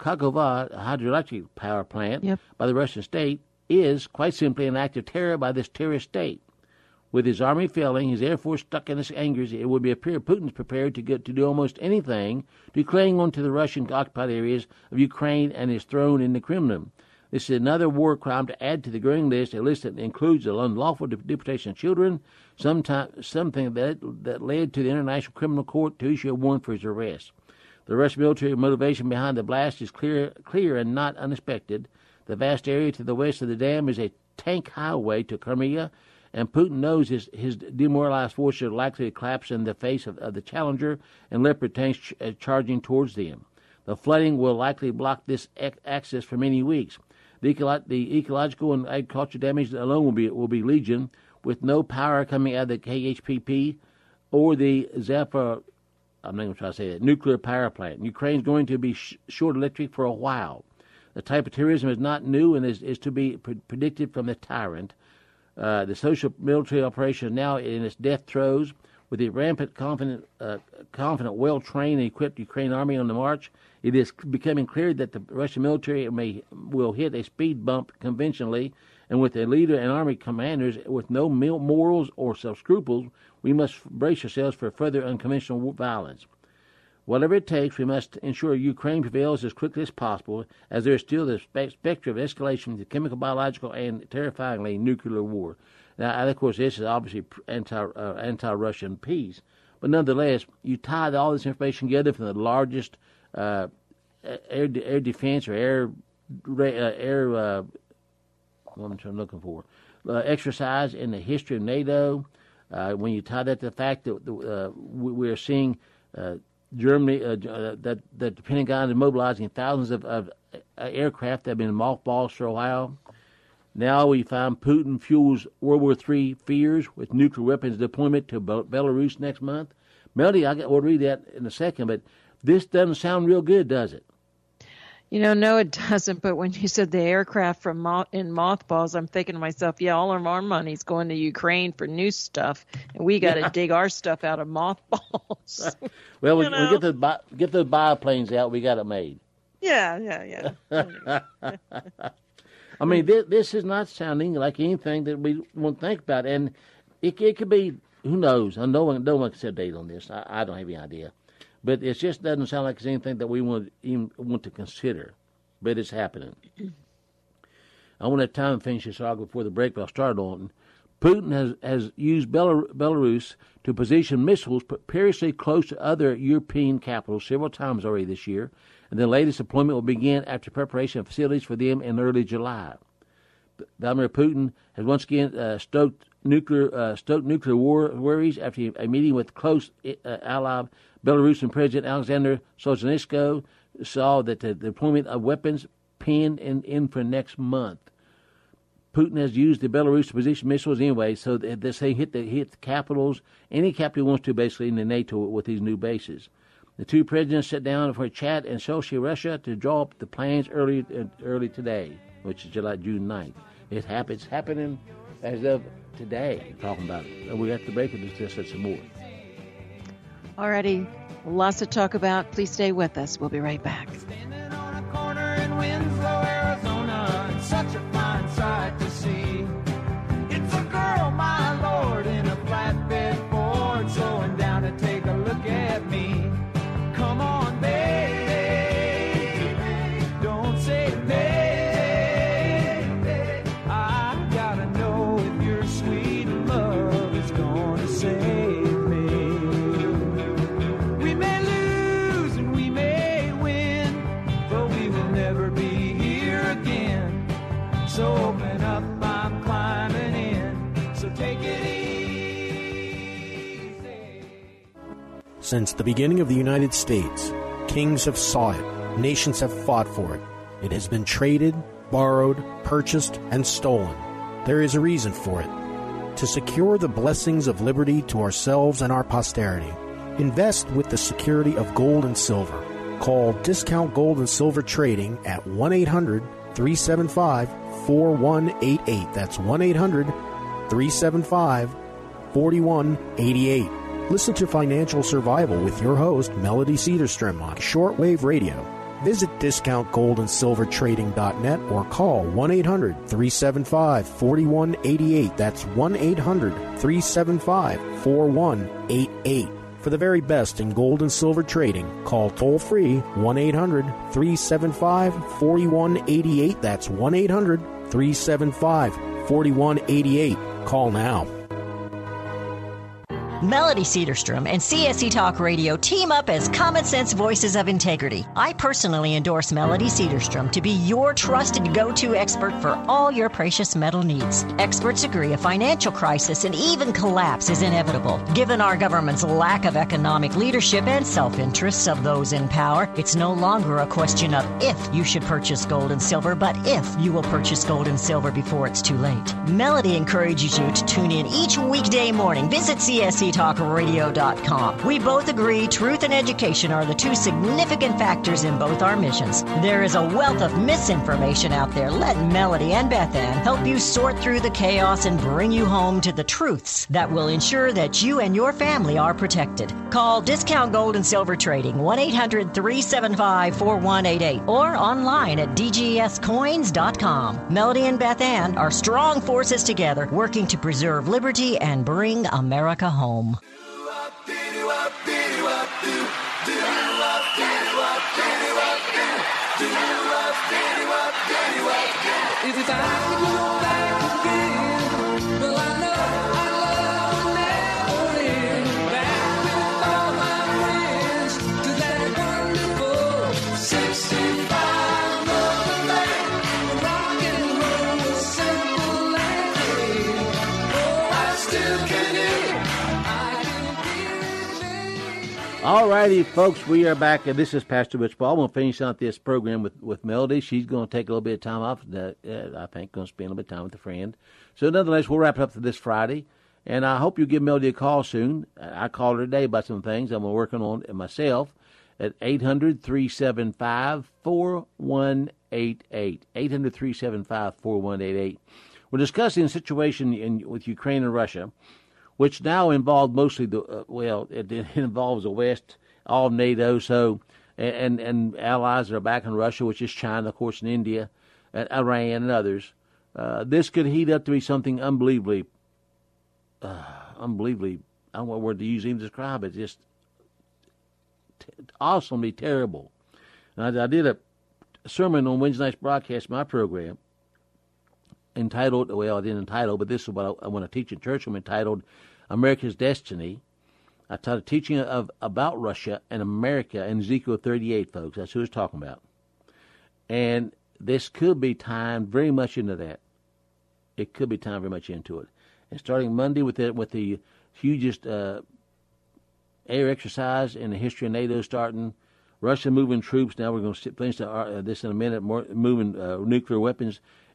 hydroelectric power plant yep. by the Russian state is quite simply an act of terror by this terrorist state. With his army failing, his air force stuck in his angers, it would be appear Putin's prepared to get to do almost anything to cling on to the Russian-occupied areas of Ukraine and his throne in the Kremlin. This is another war crime to add to the growing list, a list that includes the unlawful deportation of children, sometime, something that, that led to the International Criminal Court to issue a warrant for his arrest. The Russian military motivation behind the blast is clear, clear and not unexpected. The vast area to the west of the dam is a tank highway to Crimea, and Putin knows his, his demoralized forces are likely to collapse in the face of, of the Challenger and Leopard tanks ch- uh, charging towards them. The flooding will likely block this ec- access for many weeks. The, eco- the ecological and agricultural damage alone will be will be legion, with no power coming out of the K H P P or the Zapor. I'm not going to try to say that, nuclear power plant. Ukraine's going to be sh- short electric for a while. The type of terrorism is not new and is, is to be pre- predicted from the tyrant. Uh, the social military operation is now in its death throes. With the rampant, confident, uh, confident, well-trained and equipped Ukrainian army on the march, it is becoming clear that the Russian military may will hit a speed bump conventionally, and with a leader and army commanders with no morals or self-scruples, we must brace ourselves for further unconventional violence. Whatever it takes, we must ensure Ukraine prevails as quickly as possible, as there is still the spe- specter of escalation to chemical, biological, and terrifyingly nuclear war. Now, of course, this is obviously anti uh, anti-Russian peace, but nonetheless, you tie all this information together from the largest uh, air air defense or air uh, air uh, what I'm looking for uh, exercise in the history of NATO. Uh, when you tie that to the fact that uh, we are seeing uh, Germany, uh, uh, that, that the Pentagon is mobilizing thousands of, of uh, aircraft that have been mothballed for a while. Now we find Putin fuels World War Three fears with nuclear weapons deployment to Be- Belarus next month. Melody, I will read that in a second, but this doesn't sound real good, does it? You know, no, it doesn't. But when you said the aircraft from mo- in mothballs, I'm thinking to myself, yeah, all of our money's going to Ukraine for new stuff, and we got to yeah. dig our stuff out of mothballs. Well, we, we get the bi- get the biplanes out. We got it made. Yeah, yeah, yeah. I mean, this, this is not sounding like anything that we want to think about, and it, it could be. Who knows? No one, no one can set a date on this. I, I don't have any idea. But it just doesn't sound like it's anything that we want even want to consider. But it's happening. I want to have time to finish this article before the break, but I'll start on. Putin has, has used Belar- Belarus to position missiles perilously close to other European capitals several times already this year, and the latest deployment will begin after preparation of facilities for them in early July. Vladimir Putin has once again uh, stoked nuclear uh, stoked nuclear war worries after a meeting with close uh, ally Belarusian President Alexander Solzhenitsyn saw that the deployment of weapons pinned in, in for next month. Putin has used the Belarus to position missiles anyway, so this thing hit the hit the capitals, any capital he wants to, basically, in the NATO with these new bases. The two presidents sat down for a chat in Sochi, Russia, to draw up the plans early uh, early today, which is July June ninth. It happens happening as of today. Talking about it, and we have to break it to discuss some more. Alrighty, lots to talk about. Please stay with us. We'll be right back. Standing on a corner in Winslow, Arizona, and such a fine sight to see. It's a girl, my lord, in a flatbed Ford, slowing down to take a look at me. Come on, baby, don't say baby. I gotta know if your sweet love is gonna save me. We may lose and we may win, but we will never be here again. So open up, I'm climbing in, so take it easy. Since the beginning of the United States, kings have sought it, nations have fought for it. It has been traded, borrowed, purchased, and stolen. There is a reason for it. To secure the blessings of liberty to ourselves and our posterity, invest with the security of gold and silver. Call Discount Gold and Silver Trading at one eight hundred three seven five four one eight eight. That's one eight hundred three seven five four one eight eight. Listen to Financial Survival with your host, Melody Cedarstrom, on shortwave radio. Visit discount gold and silver trading dot net or call one eight hundred three seven five four one eight eight. That's one eight hundred three seven five four one eight eight. For the very best in gold and silver trading, call toll-free one eight hundred three seven five four one eight eight. That's one eight hundred three seven five four one eight eight. Call now. Melody Cedarstrom and C S E Talk Radio team up as Common Sense Voices of Integrity. I personally endorse Melody Cedarstrom to be your trusted go-to expert for all your precious metal needs. Experts agree a financial crisis and even collapse is inevitable. Given our government's lack of economic leadership and self-interests of those in power, it's no longer a question of if you should purchase gold and silver, but if you will purchase gold and silver before it's too late. Melody encourages you to tune in each weekday morning. Visit C S E talk radio dot com. We both agree truth and education are the two significant factors in both our missions. There is a wealth of misinformation out there. Let Melody and Beth Ann help you sort through the chaos and bring you home to the truths that will ensure that you and your family are protected. Call Discount Gold and Silver Trading one eight hundred three seven five four one eight eight or online at d g s coins dot com. Melody and Beth Ann are strong forces together working to preserve liberty and bring America home. If I could go back again, well, I know I'd love never live back with all my friends to that wonderful sixty-five Northern Land, where rock and roll was simple and free. Oh, I still can hear it. All righty, folks, we are back, and this is Pastor Rich Ball. I'm going to finish out this program with, with Melody. She's going to take a little bit of time off. Uh, I think going to spend a little bit of time with a friend. So, nonetheless, we'll wrap it up for this Friday, and I hope you'll give Melody a call soon. I called her today about some things I'm working on myself at eight hundred three seven five four one eight eight. eight hundred three seven five four one eight eight. We're discussing the situation in, with Ukraine and Russia, which now involves mostly the, uh, well, it, it involves the West, all of NATO, so, and, and allies that are back in Russia, which is China, of course, and India, and Iran, and others. Uh, this could heat up to be something unbelievably, uh, unbelievably, I don't know what word to use even to describe it, just t- awesomely terrible. And I, I did a sermon on Wednesday night's broadcast of my program, entitled, well, I didn't entitle, but this is what I, I want to teach in church. I'm entitled America's Destiny. I taught a teaching of about Russia and America in Ezekiel thirty-eight, folks. That's who I was talking about. And this could be timed very much into that. It could be timed very much into it. And starting Monday with the, with the hugest uh, air exercise in the history of NATO starting, Russia moving troops. Now we're going to finish uh, this in a minute, more, moving uh, nuclear weapons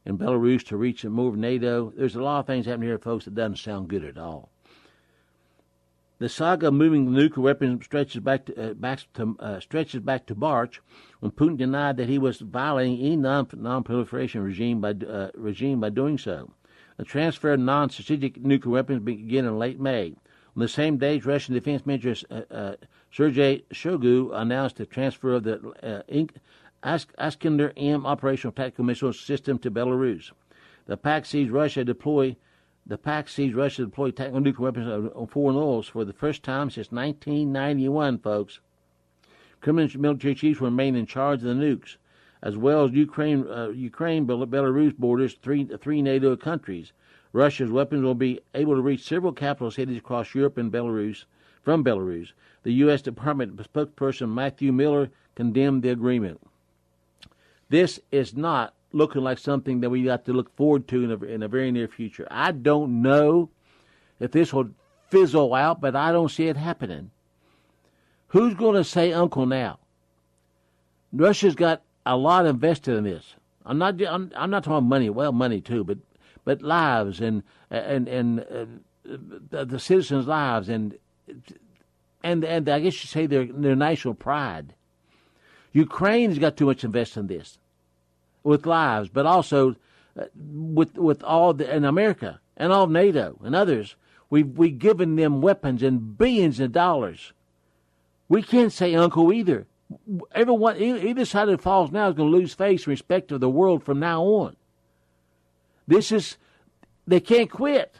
in Belarus to reach more of NATO. There's a lot of things happening here, folks, that doesn't sound good at all. The saga of moving the nuclear weapons stretches back to, uh, back to uh, stretches back to March, when Putin denied that he was violating any non non-proliferation regime by uh, regime by doing so. The transfer of non-strategic nuclear weapons began in late May. On the same day, Russian Defense Minister uh, uh, Sergei Shoigu announced the transfer of the uh, Iskander M operational tactical missile system to Belarus. The pact sees Russia deploy. The pact sees Russia deploy tactical nuclear weapons on foreign oils for the first time since nineteen ninety-one, folks. Kremlin military chiefs will remain in charge of the nukes, as well as Ukraine, uh, Ukraine, Belarus borders three three NATO countries. Russia's weapons will be able to reach several capital cities across Europe and Belarus from Belarus. The U S Department spokesperson Matthew Miller condemned the agreement. This is not looking like something that we got to look forward to in a, in a very near future. I don't know if this will fizzle out, but I don't see it happening. Who's going to say uncle now? Russia's got a lot invested in this. I'm not. I'm, I'm not talking money. Well, money too, but but lives and and and uh, the, the citizens' lives and and and I guess you say their their national pride. Ukraine's got too much invested in this, with lives, but also uh, with with all the in America and all of NATO and others. We've we given them weapons and billions of dollars. We can't say uncle either. Everyone, either side that falls now is going to lose face and respect of the world from now on. This is, they can't quit.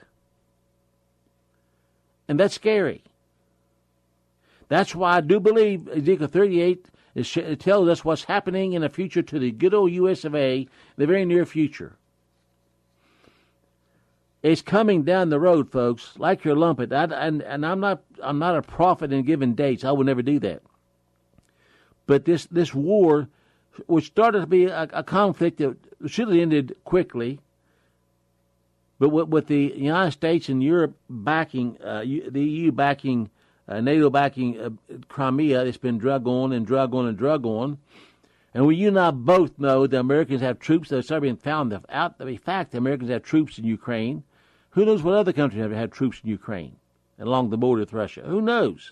And that's scary. That's why I do believe Ezekiel thirty-eight is, it tells us what's happening in the future to the good old U S of A, in the very near future. It's coming down the road, folks, like your lumpet. I, and, and I'm not I'm not a prophet in giving dates. I would never do that. But this, this war, which started to be a, a conflict that should have ended quickly, but with, with the United States and Europe backing, uh, the E U backing, uh, NATO backing uh, Crimea, it's been drug on and drug on and drug on. And we, you and I both know the Americans have troops. There's already been found out. The fact the Americans have troops in Ukraine. Who knows what other countries have had troops in Ukraine along the border with Russia? Who knows?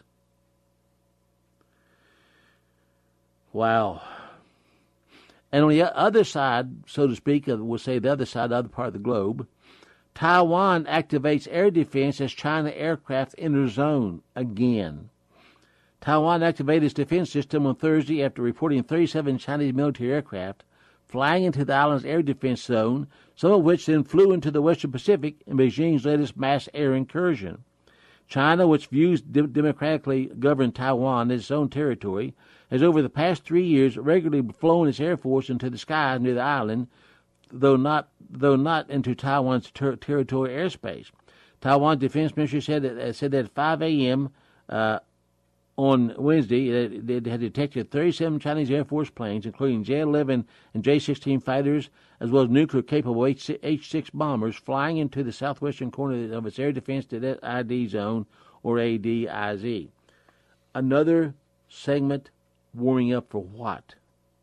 Wow. And on the other side, so to speak, we'll say the other side, the other part of the globe, Taiwan activates air defense as China aircraft enter zone again. Taiwan activated its defense system on Thursday after reporting thirty-seven Chinese military aircraft flying into the island's air defense zone, some of which then flew into the Western Pacific in Beijing's latest mass air incursion. China, which views de- democratically governed Taiwan as its own territory, has over the past three years regularly flown its air force into the skies near the island, though not though not into Taiwan's ter- territorial airspace. Taiwan's defense ministry said that, said that at five a.m. Uh, on Wednesday, they had detected thirty-seven Chinese Air Force planes, including J eleven and J sixteen fighters, as well as nuclear-capable H six bombers, flying into the southwestern corner of its Air Defense I D Zone, or A D I Z. Another segment warming up for what?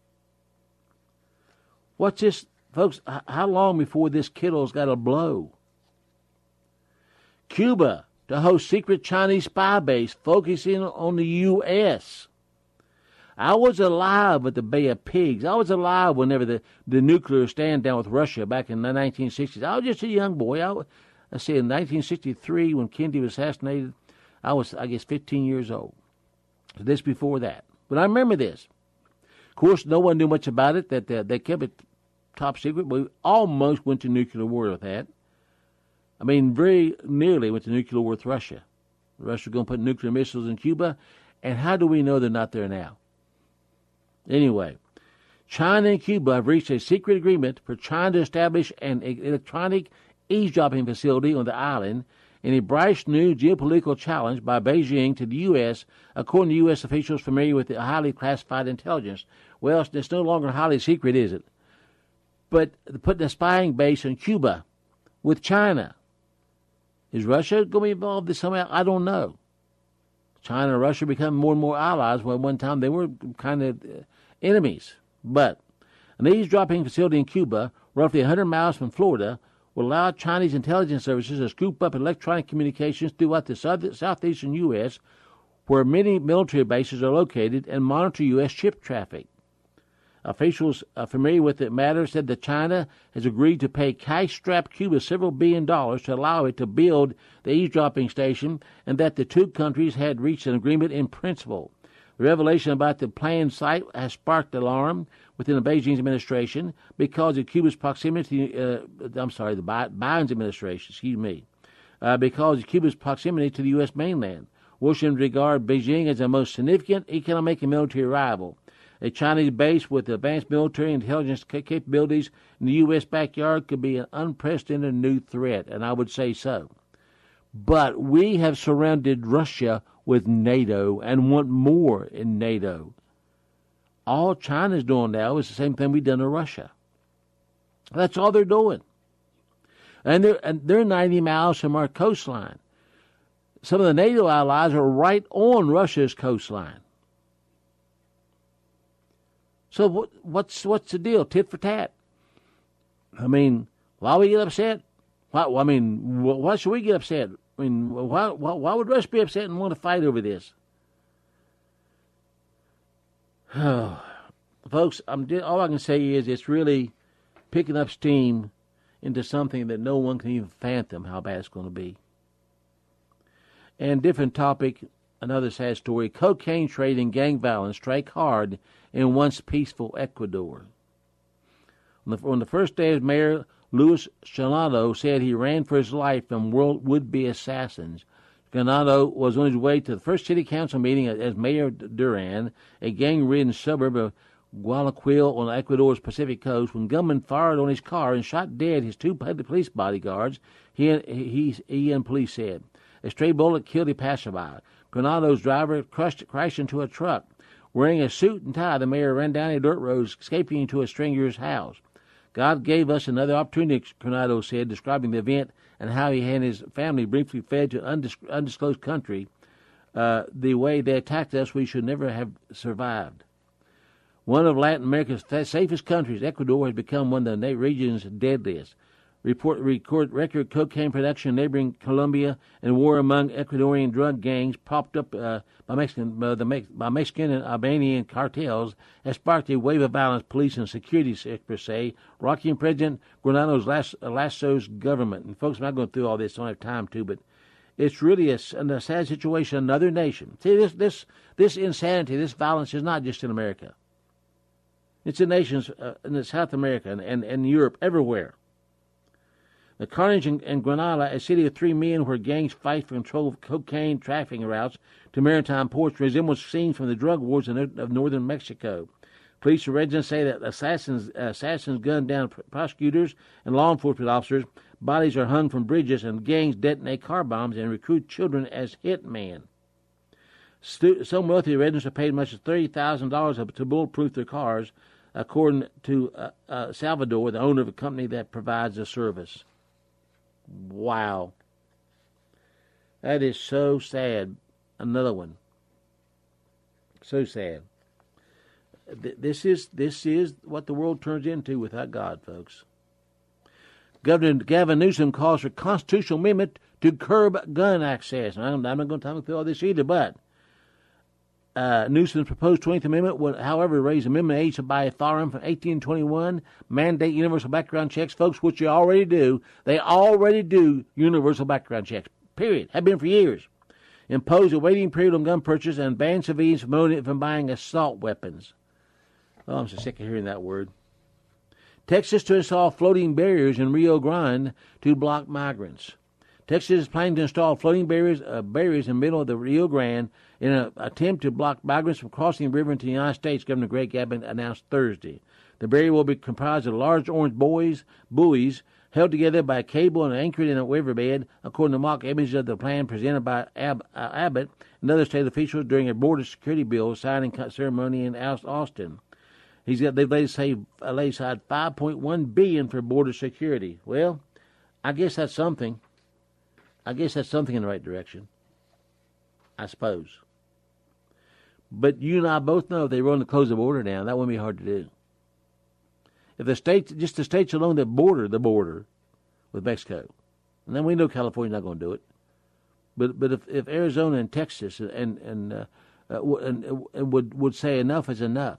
What's this, folks? How long before this kittle's got to blow? Cuba to host secret Chinese spy base focusing on the U S I was alive at the Bay of Pigs. I was alive whenever the, the nuclear stand down with Russia back in the nineteen sixties. I was just a young boy. I, I say in nineteen sixty-three when Kennedy was assassinated, I was, I guess, fifteen years old. This before that. But I remember this. Of course, no one knew much about it. That uh, they kept it top secret. We almost went to nuclear war with that. I mean, very nearly went to nuclear war with Russia. Russia was going to put nuclear missiles in Cuba, and how do we know they're not there now? Anyway, China and Cuba have reached a secret agreement for China to establish an electronic eavesdropping facility on the island in a brash new geopolitical challenge by Beijing to the U S, according to U S officials familiar with the highly classified intelligence. Well, it's no longer highly secret, is it? But putting a spying base in Cuba with China. Is Russia going to be involved in somehow? I don't know. China and Russia become more and more allies, when one time they were kind of enemies. But an eavesdropping facility in Cuba, roughly one hundred miles from Florida, will allow Chinese intelligence services to scoop up electronic communications throughout the south- southeastern U S, where many military bases are located, and monitor U S ship traffic. Officials uh, familiar with the matter said that China has agreed to pay cash-strapped Cuba several billion dollars to allow it to build the eavesdropping station, and that the two countries had reached an agreement in principle. The revelation about the planned site has sparked alarm within the Beijing administration because of Cuba's proximity. Uh, I'm sorry, the Biden's administration. Excuse me, uh, because of Cuba's proximity to the U S mainland. Washington regard Beijing as the most significant economic and military rival. A Chinese base with advanced military intelligence capabilities in the U S backyard could be an unprecedented new threat, and I would say so. But we have surrounded Russia with NATO and want more in NATO. All China's doing now is the same thing we've done to Russia. That's all they're doing. And they're, and they're ninety miles from our coastline. Some of the NATO allies are right on Russia's coastline. So what, what's what's the deal? Tit for tat. I mean, why we get upset? Why, I mean, why should we get upset? I mean, why why, why would Russia be upset and want to fight over this? Folks, I'm all I can say is it's really picking up steam into something that no one can even fathom how bad it's going to be. And different topic, another sad story. Cocaine trade and gang violence strike hard in once peaceful Ecuador. On the, on the first day, Mayor Luis Granado said he ran for his life from world would-be assassins. Granado was on his way to the first city council meeting as Mayor Duran, a gang-ridden suburb of Guayaquil on Ecuador's Pacific coast, when gunmen fired on his car and shot dead his two police bodyguards, he and, he, he and police said. A stray bullet killed a passerby. Granado's driver crushed, crashed into a truck. Wearing a suit and tie, the mayor ran down a dirt road, escaping into a stranger's house. God gave us another opportunity, Granado said, describing the event and how he and his family briefly fled to an undis- undisclosed country. Uh, the way they attacked us, we should never have survived. One of Latin America's safest countries, Ecuador, has become one of the region's deadliest. Report record record cocaine production in neighboring Colombia and war among Ecuadorian drug gangs propped up uh, by Mexican uh, the by Mexican and Albanian cartels has sparked a wave of violence. Police and security experts say, rocking President Granado's last, uh, Lasso's government. And folks, I'm not going through all this. I don't have time to, but it's really a, a sad situation. Another nation. See, this this this insanity, this violence is not just in America. It's in nations uh, in South America and, and, and Europe, everywhere. The carnage in, in Granada, a city of three million where gangs fight for control of cocaine trafficking routes to maritime ports, resembles scenes from the drug wars in, of northern Mexico. Police and residents say that assassins, uh, assassins gunned down prosecutors and law enforcement officers. Bodies are hung from bridges, and gangs detonate car bombs and recruit children as hitmen. Stu- some wealthy residents have paid as much as thirty thousand dollars to bulletproof their cars, according to uh, uh, Salvador, the owner of a company that provides the service. Wow. That is so sad. Another one. So sad. This is this is what the world turns into without God, folks. Governor Gavin Newsom calls for constitutional amendment to curb gun access. I'm, I'm not going to talk through all this either, but uh, Newsom's proposed twentieth Amendment would, however, raise amendment age to buy a firearm from eighteen to twenty-one, mandate universal background checks, folks, which you already do. They already do universal background checks, period. Have been for years. Impose a waiting period on gun purchase and ban civilians from, from buying assault weapons. Oh, I'm so sick of hearing that word. Texas to install floating barriers in Rio Grande to block migrants. Texas is planning to install floating barriers, uh, barriers in the middle of the Rio Grande in an attempt to block migrants from crossing the river into the United States, Governor Greg Abbott announced Thursday. The barrier will be comprised of large orange buoys, buoys held together by a cable and anchored in a riverbed, according to mock images of the plan presented by Ab- uh, Abbott and other state officials during a border security bill signing ceremony in Austin. He's got they've laid aside, laid aside five point one billion dollars for border security. Well, I guess that's something. I guess that's something in the right direction. I suppose. But you and I both know if they were going to close the border down, that wouldn't be hard to do. If the states, just the states alone that border the border with Mexico, and then we know California's not going to do it. But but if, if Arizona and Texas and and, uh, uh, and and would would say enough is enough,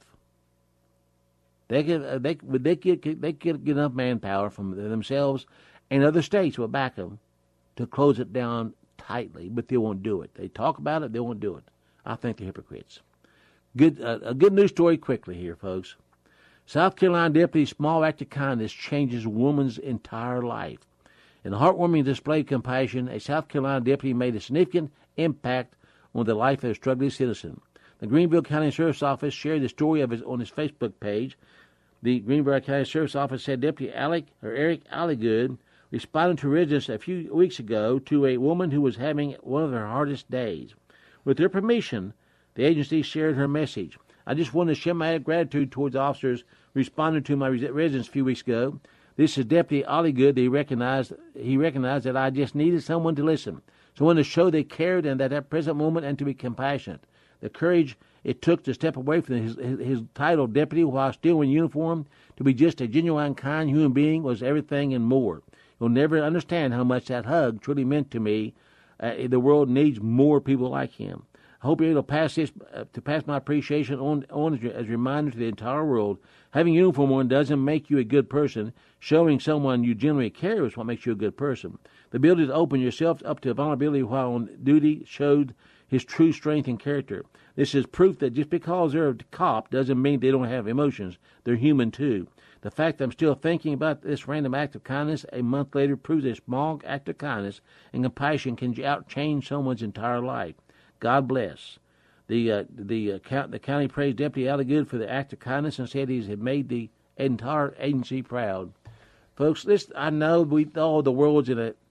they could uh, they they get they could get enough manpower from themselves, and other states will back them to close it down tightly. But they won't do it. They talk about it, they won't do it. I think they're hypocrites. Good uh, a good news story quickly here, folks. South Carolina deputy's small act of kindness changes a woman's entire life. In a heartwarming display of compassion, a South Carolina deputy made a significant impact on the life of a struggling citizen. The Greenville County Sheriff's Office shared the story of his on his Facebook page. The Greenville County Sheriff's Office said Deputy Alec or Eric Alligood responded to residents a few weeks ago to a woman who was having one of her hardest days. With their permission, the agency shared her message. I just wanted to share my gratitude towards the officers responding to my residents a few weeks ago. This is Deputy Alligood. He recognized he recognized that I just needed someone to listen, someone to show they cared and that at present moment and to be compassionate. The courage it took to step away from his, his, his title deputy while still in uniform to be just a genuine, kind human being was everything and more. You'll never understand how much that hug truly meant to me. Uh, the world needs more people like him. I hope you're able to pass this uh, to pass my appreciation on on as, as a reminder to the entire world. Having a uniform on doesn't make you a good person. Showing someone you genuinely care is what makes you a good person. The ability to open yourself up to vulnerability while on duty showed his true strength and character. This is proof that just because they're a cop doesn't mean they don't have emotions. They're human too. The fact that I'm still thinking about this random act of kindness a month later proves a small act of kindness and compassion can out change someone's entire life. God bless. The uh, the uh, count, the county praised Deputy Alligood for the act of kindness and said he had made the entire agency proud. Folks, this I know we all the world's in a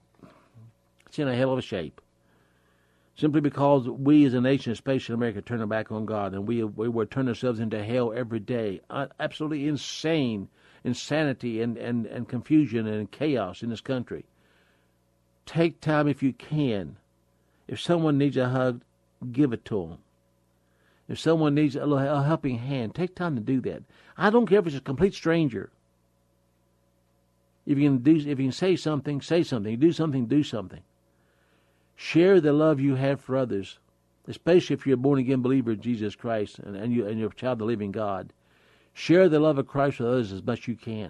it's in a hell of a shape. Simply because we as a nation, especially America, turn our back on God and we we will turn ourselves into hell every day. Uh, absolutely insane insanity and, and, and confusion and chaos in this country. Take time if you can. If someone needs a hug, give it to them. If someone needs a, a helping hand, take time to do that. I don't care if it's a complete stranger. If you can do, if you can say something, say something. Do something, do something. Share the love you have for others, especially if you're a born-again believer in Jesus Christ and, and, you, and you're a child of the living God. Share the love of Christ with others as much as you can.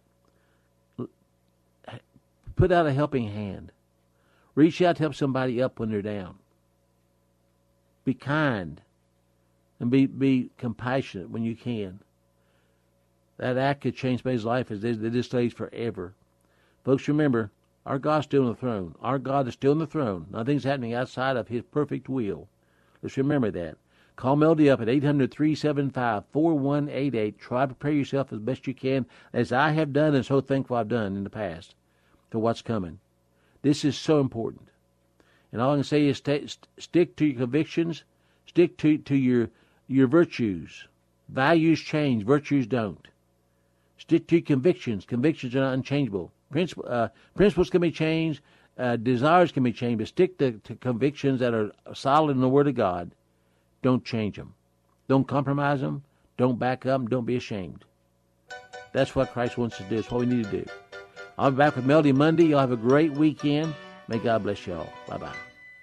Put out a helping hand. Reach out to help somebody up when they're down. Be kind and be be compassionate when you can. That act could change somebody's life as this stays forever. Folks, remember, our God's still on the throne. Our God is still on the throne. Nothing's happening outside of His perfect will. Let's remember that. Call Melody up at eight hundred, three seven five, four one eight eight. Try to prepare yourself as best you can, as I have done and so thankful I've done in the past, for what's coming. This is so important. And all I can say is stay, st- stick to your convictions, stick to, to your your virtues. Values change, virtues don't. Stick to your convictions. Convictions are not unchangeable. Princip- uh, principles can be changed, uh, desires can be changed, but stick to, to convictions that are solid in the Word of God. Don't change them. Don't compromise them. Don't back up. Don't be ashamed. That's what Christ wants to do. That's what we need to do. I'll be back with Melody Monday. Y'all have a great weekend. May God bless y'all. Bye-bye.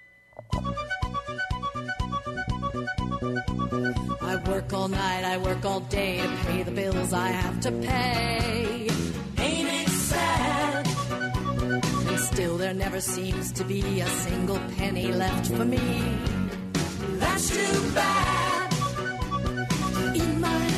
I work all night, I work all day to pay the bills I have to pay. Ain't it sad? And still there never seems to be a single penny left for me. That's too bad. In my